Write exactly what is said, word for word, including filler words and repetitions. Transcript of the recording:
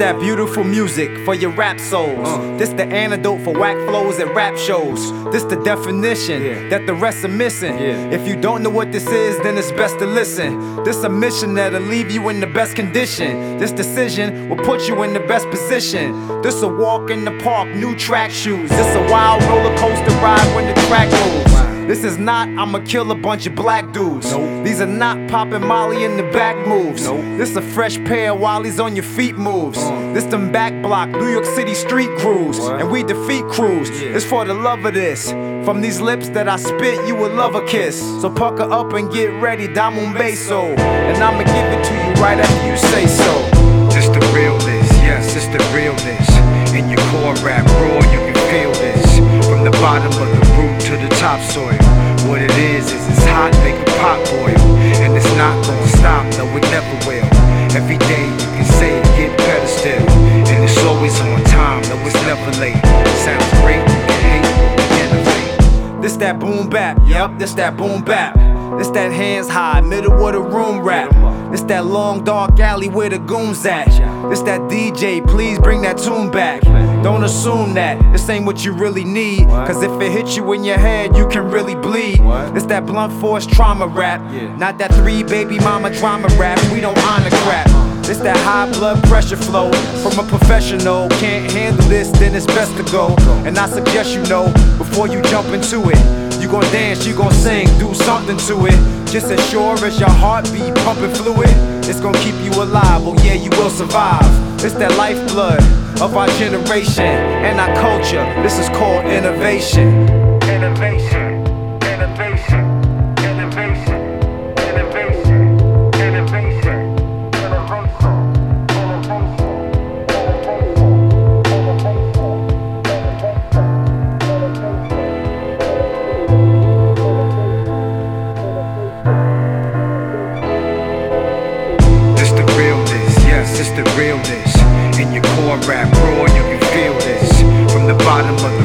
that beautiful music for your rap souls. Uh. This the antidote for whack flows at rap shows. This the definition yeah. that the rest are missing. Yeah. If you don't know what this is, then it's best to listen. This a mission that'll leave you in the best condition. This decision will put you in the best position. This a walk in the park, new track shoes. This a wild roller coaster ride when the track moves. This is not, I'ma kill a bunch of black dudes. Nope. These are not popping Molly in the back moves. Nope. This a fresh pair of Wallies on your feet moves. Uh. This them back block, New York City street crews. What? And we defeat crews. Yeah. It's for the love of this. From these lips that I spit, you will love a kiss. So pucker up and get ready, dame un beso. And I'ma give it to you right after you say so. This the realness, yes, this the realness. In your core rap raw, you can feel this. From the bottom of the root to the topsoil. What it is, is it's hot, make a pot boil. And it's not gonna stop, no it never will. Every day you can say it, get better still. And it's always on time, no it's never late. It sounds great, you can hate, but we innovate. This that boom bap, yep, this that boom bap. This that hands high, middle of the room rap. This that long dark alley where the goons at. This that D J, please bring that tune back. Don't assume that this ain't what you really need. Cause if it hits you in your head, you can really bleed. This that blunt force trauma rap. Not that three baby mama drama rap. We don't honor crap. This that high blood pressure flow from a professional. Can't handle this, then it's best to go. And I suggest you know before you jump into it. You gon' dance, you gon' sing, do something to it. Just as sure as your heartbeat pumping fluid, it's gon' keep you alive, oh yeah, you will survive. It's that lifeblood of our generation and our culture. This is called innovation. Innovation, innovation, innovation, innovation, innovation, It's the realness. In your core rap raw, you can feel this. From the bottom of the